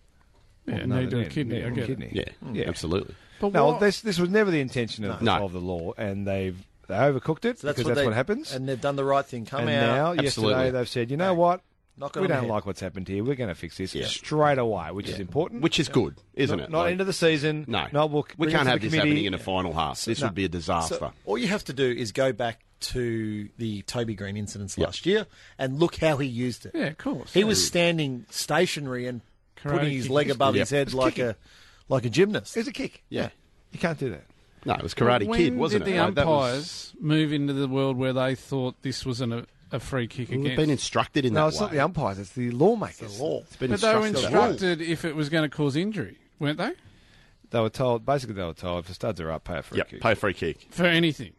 Yeah, No, knee to a knee- kidney. knee I to get kidney. it. Yeah, absolutely. But No, what? this was never the intention of, No. of the law, and they overcooked it So that's because that's they- what happens. And they've done the right thing. Come And out. now, Absolutely. yesterday, they've said, you know what? knock it We on the don't head. like what's happened here. We're going to fix this Yeah. straight away, which is important. Which is good, isn't not, it? Not Like, end of the season. No, we'll we bring it can't to have the this committee. happening in a final half. This would be a disaster. So all you have to do is go back to the Toby Green incidents Yep. last year and look how he used it. Yeah, of course. He was standing stationary and Karate putting his kicking. leg above Yep. his head Just like kicking. a gymnast. It's a kick. Yeah. You can't do that. No, it was Karate When Kid, wasn't did it? the Like, that was- umpires move into the world where they thought this wasn't a free kick Well, against? they've been instructed in No, that it's way. not the umpires. It's the lawmakers. The law. It's been But they were instructed that way. instructed if it was going to cause injury, weren't they? They were told, basically, if the studs are up, pay a free Yep, kick. pay a free kick. For anything.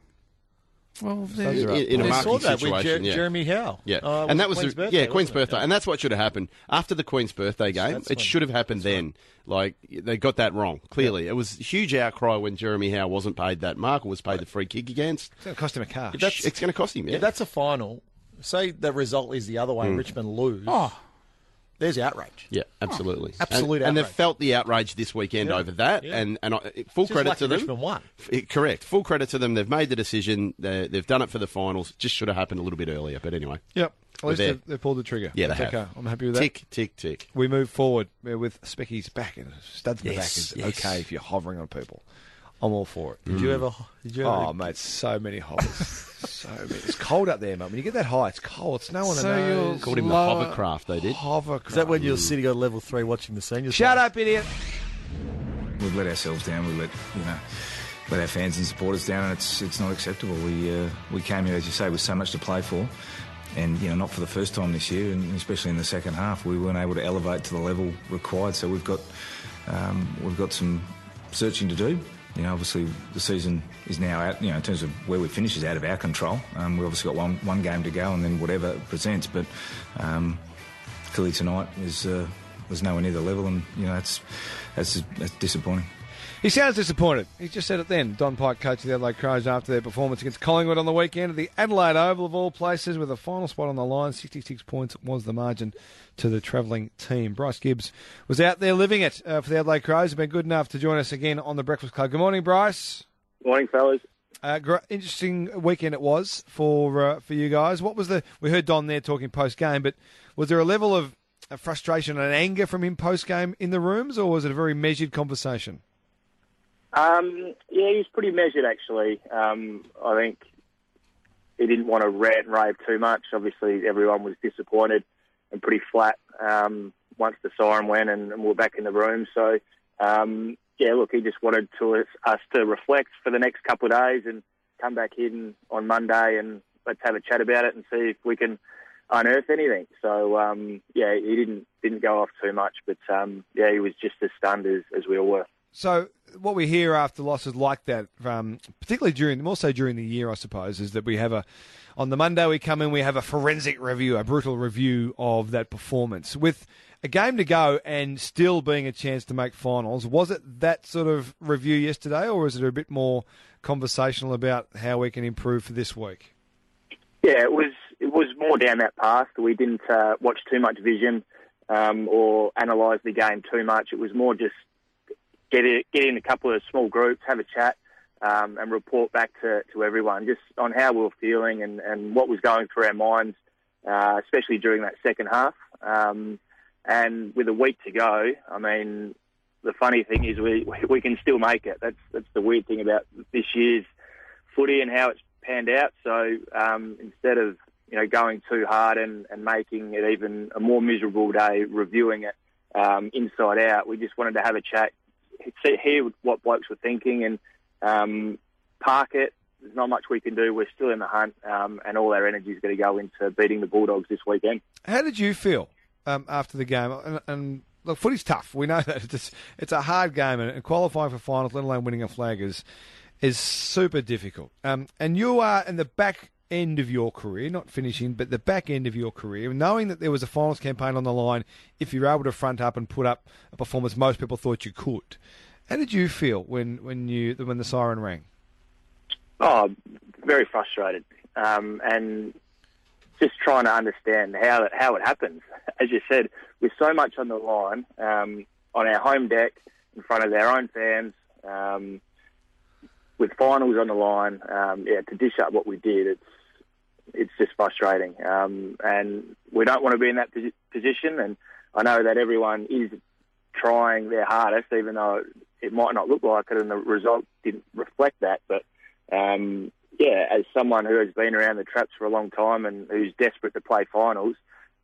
Well, Studs are up. In a They marking saw that situation, with yeah. Jeremy Howe. Yeah, Was and it that was Queen's the- birthday, Queen's wasn't it? birthday, and that's what should have happened after the Queen's birthday game. that's It when- should have happened then. Like they got that wrong. Clearly, it was a huge outcry when Jeremy Howe wasn't paid that mark or was paid the free kick against. It's going to cost him a car. It's going to cost him. Yeah, If that's a final, say the result is the other way, Richmond lose, there's outrage. yeah, absolutely, Absolute and they've outrage. felt the outrage this weekend over that. Yeah. And full Just credit lucky to them. Richmond won. Correct. Full credit to them. They've made the decision. They've done it for the finals. Just should have happened a little bit earlier. But anyway, Yep. At least there. they've pulled the trigger. Yeah, they That's have. okay. I'm happy with that. tick, tick, tick. We move forward with Specky's back and studs in the back Yes, is yes. okay if you're hovering on people. I'm all for it. Did you ever? Oh, mate, so many hovers. So many. It's cold up there, mate. When you get that high, it's cold. It's snow on the So you're- nose. Called him the Lower- hovercraft. They did. Hovercraft. Is that when you're sitting on level 3 watching the seniors? Shut play? up, idiot. We've let ourselves down. We let our fans and supporters down, and it's not acceptable. We came here, as you say, with so much to play for, and not for the first time this year, and especially in the second half, we weren't able to elevate to the level required. So we've got some searching to do. Obviously the season is now out. In terms of where we finish is out of our control. We've obviously got one game to go, and then whatever it presents. But clearly tonight was nowhere near the level, and that's disappointing. He sounds disappointed. He just said it then. Don Pike, coach of the Adelaide Crows, after their performance against Collingwood on the weekend at the Adelaide Oval of all places, with a final spot on the line. 66 points was the margin to the travelling team. Bryce Gibbs was out there living it for the Adelaide Crows. He's been good enough to join us again on the Breakfast Club. Good morning, Bryce. Morning, fellas. Interesting weekend it was for you guys. What was we heard Don there talking post game, but was there a level of frustration and anger from him post game in the rooms, or was it a very measured conversation? Yeah, he's pretty measured, actually. I think he didn't want to rant and rave too much. Obviously, everyone was disappointed and pretty flat once the siren went and we were back in the room. So, yeah, look, he just wanted us to reflect for the next couple of days and come back in on Monday and let's have a chat about it and see if we can unearth anything. So, yeah, he didn't go off too much, but, yeah, he was just as stunned as we all were. So what we hear after losses like that, particularly more so during the year, I suppose, is that we have on the Monday we come in, we have a forensic review, a brutal review of that performance. With a game to go and still being a chance to make finals, was it that sort of review yesterday, or is it a bit more conversational about how we can improve for this week? Yeah, it was more down that path. We didn't watch too much vision or analyse the game too much. It was more just get in a couple of small groups, have a chat, and report back to everyone just on how we were feeling and what was going through our minds, especially during that second half. And with a week to go, I mean, the funny thing is we can still make it. That's the weird thing about this year's footy and how it's panned out. So instead of going too hard and making it even a more miserable day, reviewing it inside out, we just wanted to have a chat, hear what blokes were thinking, and park it. There's not much we can do. We're still in the hunt, and all our energy is going to go into beating the Bulldogs this weekend. How did you feel after the game? And look, footy's tough. We know that it's a hard game, and qualifying for finals, let alone winning a flag, is super difficult. And you are in the back end of your career, not finishing, but the back end of your career, knowing that there was a finals campaign on the line. If you're able to front up and put up a performance most people thought you could, how did you feel when the siren rang? Oh, very frustrated, and just trying to understand how it happens. As you said, with so much on the line, on our home deck, in front of our own fans, with finals on the line, to dish up what we did, it's just frustrating. And we don't want to be in that position, and I know that everyone is trying their hardest, even though it might not look like it and the result didn't reflect that. But, as someone who has been around the traps for a long time and who's desperate to play finals,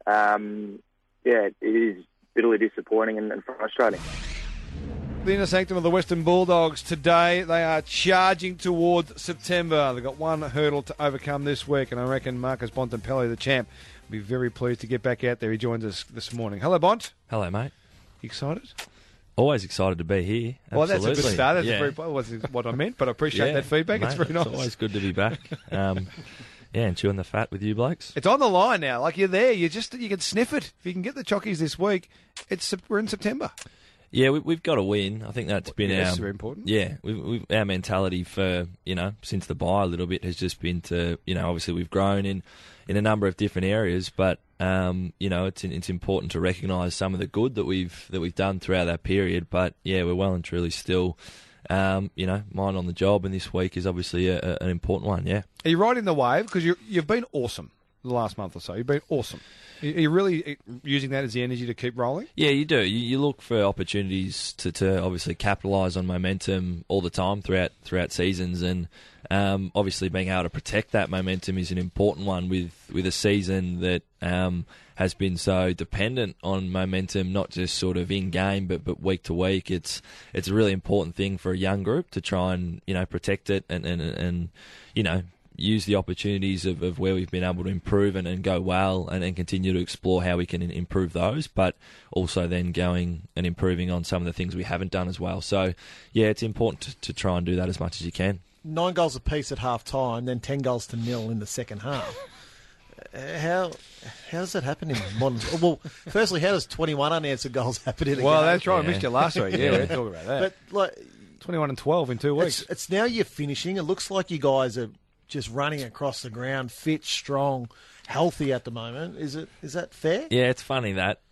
it is bitterly disappointing and frustrating. The inner sanctum of the Western Bulldogs today. They are charging towards September. They've got one hurdle to overcome this week, and I reckon Marcus Bontempelli, the champ, will be very pleased to get back out there. He joins us this morning. Hello, Bont. Hello, mate. Excited? Always excited to be here. Absolutely. Well, that's a good start. That wasn't what I meant, but I appreciate that feedback. Mate, it's very nice. It's always good to be back. And chewing the fat with you blokes. It's on the line now. Like, you're there. You can sniff it. If you can get the chockies this week, we're in September. Yeah, we've got to win. I think that's been that's very important. Yeah, our mentality for since the bye a little bit has just been to obviously we've grown in a number of different areas, but it's important to recognise some of the good that we've done throughout that period. But yeah, we're well and truly still mind on the job, and this week is obviously an important one. Yeah, are you riding the wave? Because you've been awesome the last month or so. You've been awesome. Are you really using that as the energy to keep rolling? Yeah, you do. You look for opportunities to obviously capitalise on momentum all the time throughout seasons, and obviously being able to protect that momentum is an important one with a season that has been so dependent on momentum, not just sort of in game, but week to week. It's a really important thing for a young group to try and protect it and use the opportunities of where we've been able to improve and go well and continue to explore how we can improve those, but also then going and improving on some of the things we haven't done as well. So, yeah, it's important to try and do that as much as you can. 9 goals apiece at half-time, then 10 goals to 0 in the second half. How does that happen in modern... Well, firstly, how does 21 unanswered goals happen in a game? Well, that's right. I missed you last week. Yeah, we were talking about that. But 21 and 12 in 2 weeks. It's now you're finishing. It looks like you guys are just running across the ground, fit, strong, healthy at the moment. Is that fair? Yeah, it's funny that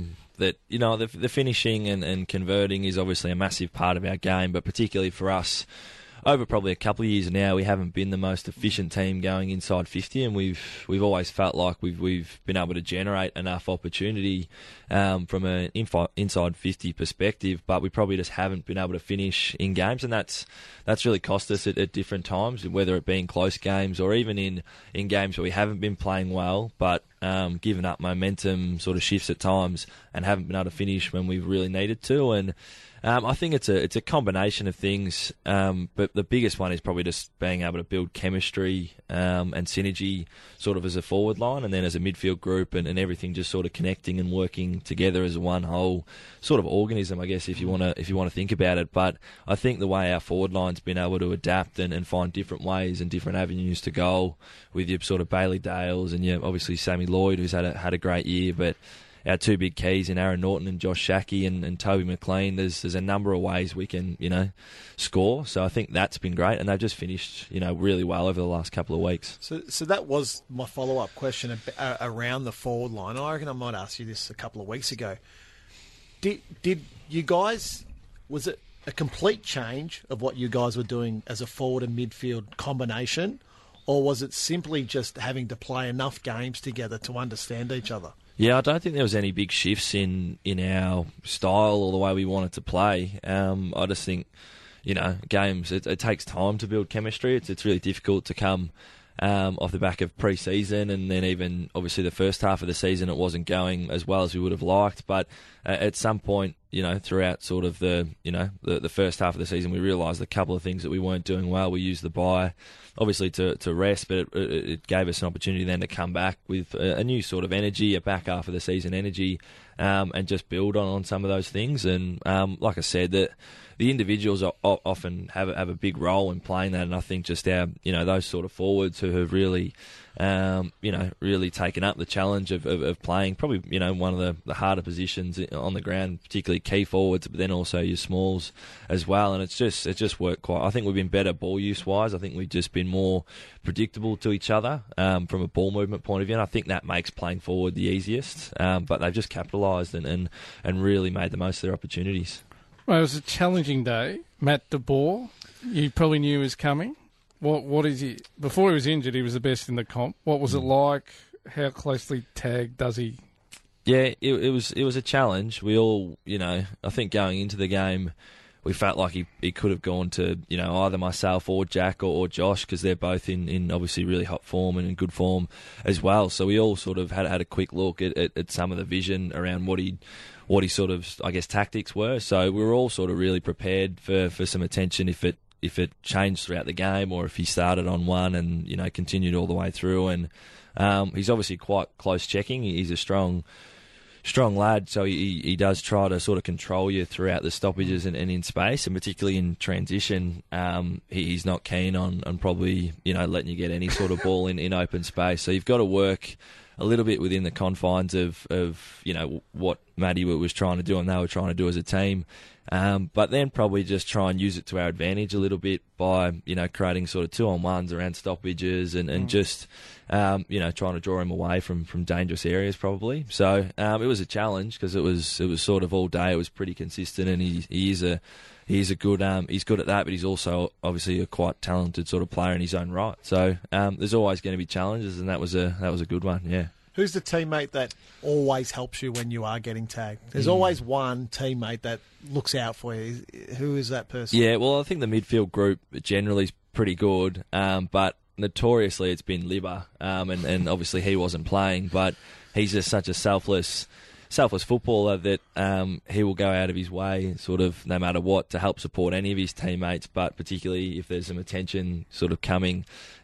the finishing and converting is obviously a massive part of our game, but particularly for us, over probably a couple of years now, we haven't been the most efficient team going inside 50, and we've always felt like we've been able to generate enough opportunity from an inside 50 perspective, but we probably just haven't been able to finish in games, and that's really cost us at different times, whether it be in close games or even in games where we haven't been playing well, but given up momentum sort of shifts at times and haven't been able to finish when we've really needed to. And I think it's a combination of things, but the biggest one is probably just being able to build chemistry and synergy sort of as a forward line, and then as a midfield group, and everything just sort of connecting and working together as one whole sort of organism, I guess, if you want to think about it. But I think the way our forward line's been able to adapt and find different ways and different avenues to goal, with your sort of Bailey Dales and obviously Sammy Lloyd, who's had a great year, but our two big keys in Aaron Norton and Josh Shackey and Toby McLean, there's a number of ways we can, score. So I think that's been great, and they've just finished, really well over the last couple of weeks. So that was my follow-up question around the forward line. I reckon I might ask you this a couple of weeks ago. Did you guys, was it a complete change of what you guys were doing as a forward and midfield combination, or was it simply just having to play enough games together to understand each other? Yeah, I don't think there was any big shifts in our style or the way we wanted to play. I just think, games, it takes time to build chemistry. It's really difficult to come off the back of pre-season, and then even obviously the first half of the season it wasn't going as well as we would have liked, but at some point throughout sort of the first half of the season we realised a couple of things that we weren't doing well. We used the bye obviously to rest, but it gave us an opportunity then to come back with a new sort of energy, a back half of the season energy, and just build on some of those things. And like I said, that the individuals often have a big role in playing that, and I think just our those sort of forwards who have really really taken up the challenge of playing probably one of the harder positions on the ground, particularly key forwards, but then also your smalls as well. And it's just worked quite. I think we've been better ball use wise. I think we've just been more predictable to each other from a ball movement point of view. And I think that makes playing forward the easiest. But they've just capitalised and really made the most of their opportunities. Well, it was a challenging day. Matt de Boer, you probably knew was coming. What is he? Before he was injured, he was the best in the comp. What was it like? How closely tagged does he? Yeah, it was a challenge. We all, I think going into the game, we felt like he could have gone to, either myself or Jack or Josh, because they're both in obviously really hot form and in good form as well. So we all sort of had a quick look at some of the vision around what he sort of, I guess, tactics were. So we were all sort of really prepared for some attention if it changed throughout the game, or if he started on one and continued all the way through. And he's obviously quite close checking. He's a strong lad, so he does try to sort of control you throughout the stoppages and in space, and particularly in transition. He's not keen on probably letting you get any sort of ball in open space. So you've got to work a little bit within the confines of what Matty was trying to do and they were trying to do as a team. But then probably just try and use it to our advantage a little bit by, creating sort of 2-on-1s around stoppages and just, trying to draw him away from dangerous areas probably. So it was a challenge because it was sort of all day. It was pretty consistent, and he's good at that, but he's also obviously a quite talented sort of player in his own right. So there's always going to be challenges, and that was a good one. Yeah. Who's the teammate that always helps you when you are getting tagged? There's always one teammate that looks out for you. Who is that person? Yeah, well, I think the midfield group generally is pretty good, but notoriously it's been Libba, and obviously he wasn't playing, but he's just such a selfless footballer that he will go out of his way, sort of no matter what, to help support any of his teammates, but particularly if there's some attention sort of coming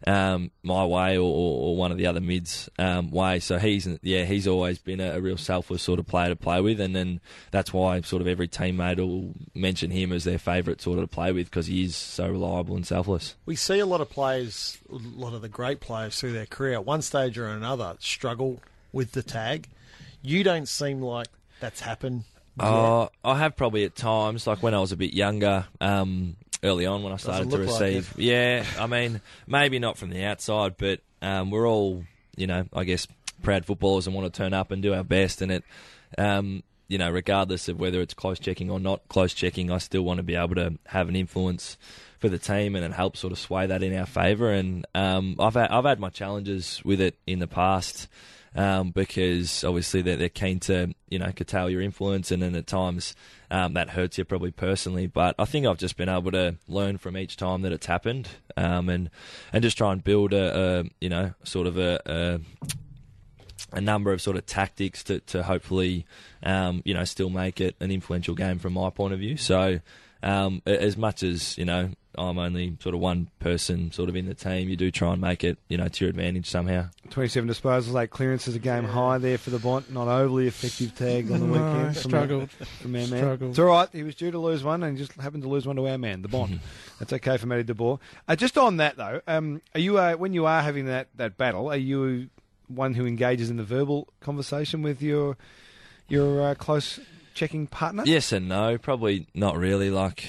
my way or one of the other mids' way. So he's always been a real selfless sort of player to play with, and then that's why sort of every teammate will mention him as their favourite sort of to play with, because he is so reliable and selfless. We see a lot of players, a lot of the great players through their career, at one stage or another, struggle with the tag. You don't seem like that's happened yet. I have probably at times, like when I was a bit younger, early on when I started to receive. Like yeah, I mean, maybe not from the outside, but we're all, I guess, proud footballers and want to turn up and do our best. And it, regardless of whether it's close checking or not close checking, I still want to be able to have an influence for the team and it helps sort of sway that in our favour. And I've had my challenges with it in the past. Because obviously they're keen to, curtail your influence, and then at times that hurts you probably personally. But I think I've just been able to learn from each time that it's happened, and just try and build a number of sort of tactics to hopefully, still make it an influential game from my point of view. So as much as, I'm only sort of one person sort of in the team, you do try and make it, to your advantage somehow. 27 disposals, 8 clearances, a game high there for the Bont. Not overly effective tag on the weekend. Struggled. From our man. It's all right. He was due to lose one and just happened to lose one to our man, the Bont. That's okay for Matty de Boer. Just on that, though, are you when you are having that battle, are you one who engages in the verbal conversation with your close checking partner? Yes and no. Probably not really. Like...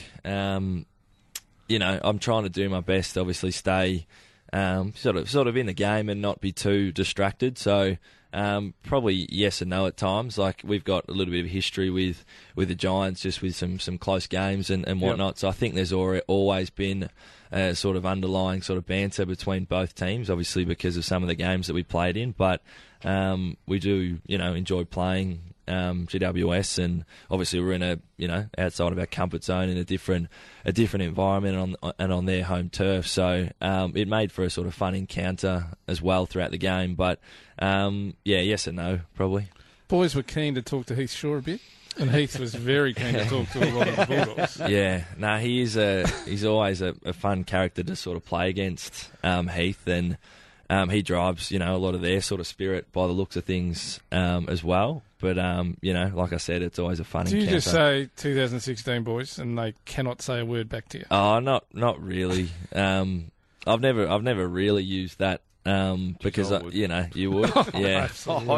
I'm trying to do my best to obviously stay sort of in the game and not be too distracted. So, Probably yes and no at times. Like, we've got a little bit of history with the Giants, just with some close games and whatnot. So I think there's always been a sort of underlying sort of banter between both teams, obviously because of some of the games that we played in. But we do, enjoy playing GWS, and obviously we're in a, outside of our comfort zone in a different environment and on their home turf. So it made for a sort of fun encounter as well throughout the game. But yes and no, probably. Boys were keen to talk to Heath Shaw a bit, and Heath was very keen to talk to a lot of the Bulldogs. Yeah, no, he's always a fun character to sort of play against, Heath, and he drives, a lot of their sort of spirit by the looks of things as well. But, like I said, it's always a fun encounter. Do you just say 2016 boys and they cannot say a word back to you? Oh, not really. I've never really used that because you would. Yeah.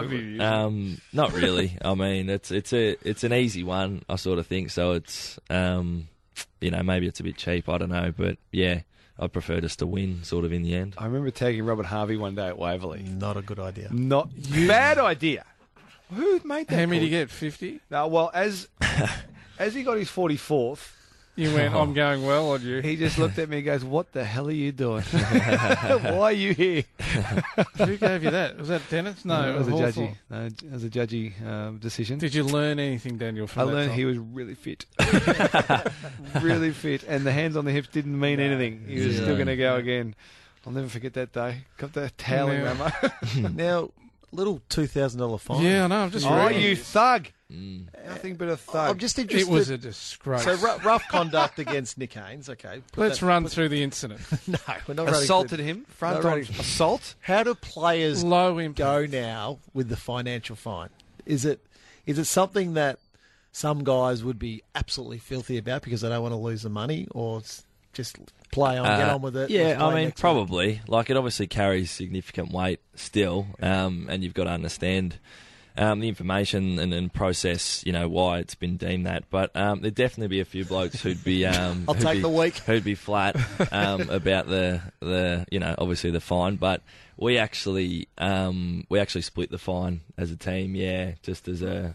Not really. I mean, it's an easy one, I sort of think. So it's maybe it's a bit cheap. I don't know, but yeah. I'd prefer just to win, sort of, in the end. I remember tagging Robert Harvey one day at Waverley. Not a good idea. Bad idea. Who made that? How many did you get? 50? No, well, as he got his 44th, you went, I'm going well on you. He just looked at me and goes, "What the hell are you doing? Why are you here?" Who gave you that? Was that Dennis? No, it was a judgy. No, it was a judgy decision. Did you learn anything, Daniel, from that? I learned time? he was really fit. Really fit, and the hands on the hips didn't mean anything. He was still going to go again. I'll never forget that day. Got the toweling Ramo. Now, little $2,000 fine. Yeah, I know. I'm just reading. You thug. Nothing but a thug. I'm just interested. It was a disgrace. So rough conduct against Nick Haynes. Okay, let's run through the incident. No, we're not assaulted him. Front on assault. How do players low impact go now with the financial fine? Is it something that some guys would be absolutely filthy about because they don't want to lose the money, or just play on, get on with it? Yeah, I mean, probably. Like, it obviously carries significant weight still, and you've got to understand the information and process, why it's been deemed that. But there'd definitely be a few blokes who'd be who'd be flat about the obviously the fine. But we actually split the fine as a team, just as a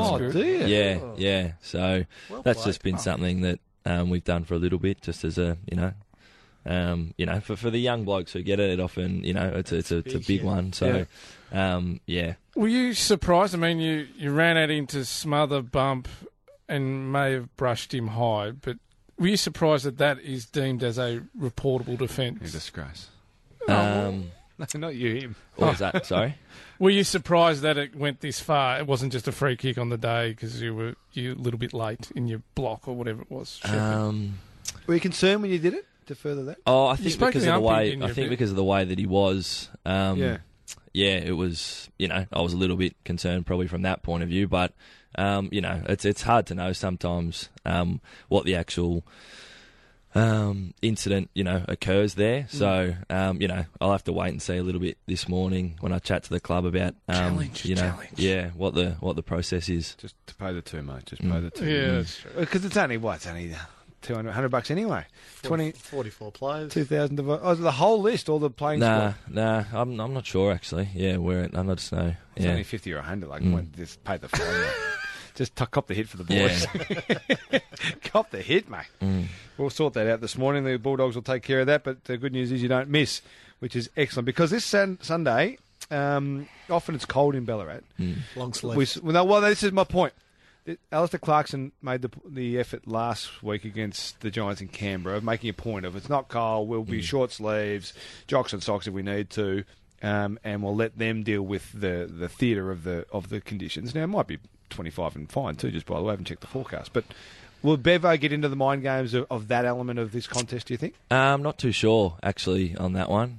So that's just been something that we've done for a little bit, just as a for the young blokes who get it often, it's a big one. So Were you surprised? I mean, you ran at him to smother, bump, and may have brushed him high, but were you surprised that is deemed as a reportable defence? A disgrace. Not you, him. What was that? Sorry. Were you surprised that it went this far? It wasn't just a free kick on the day because you were a little bit late in your block or whatever it was. Were you concerned when you did it? To further that? Oh, I think because of the way. Because of the way that he was. It was. I was a little bit concerned probably from that point of view, but it's hard to know sometimes what the actual incident occurs there. So I'll have to wait and see a little bit this morning when I chat to the club about challenge. what the process is. Just to pay the two, mate. Just pay the two. Yeah, that's true. Because it's only $200 anyway. 44 players. 2,000 the whole list, all the playing squad. Nah, I'm not sure actually. Yeah, I'm not just know. It's only 50 or 100. Just pay the fine. Just cop the hit for the boys. Yeah. Cop the hit, mate. We'll sort that out this morning. The Bulldogs will take care of that. But the good news is you don't miss, which is excellent. Because this Sunday, often it's cold in Ballarat. Long sleeves. This is my point. Alistair Clarkson made the effort last week against the Giants in Canberra, making a point of it's not cold, we'll be short sleeves, jocks and socks if we need to, and we'll let them deal with the theatre of the conditions. Now, it might be 25 and fine too, just by the way, I haven't checked the forecast. But will Bevo get into the mind games of that element of this contest, do you think? Not too sure, actually, on that one.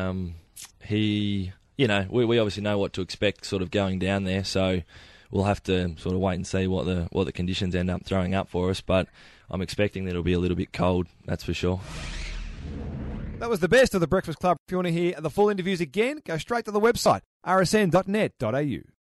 We obviously know what to expect sort of going down there, so we'll have to sort of wait and see what the conditions end up throwing up for us, but I'm expecting that it'll be a little bit cold, that's for sure. That was the best of the Breakfast Club. If you want to hear the full interviews again, go straight to the website, rsn.net.au.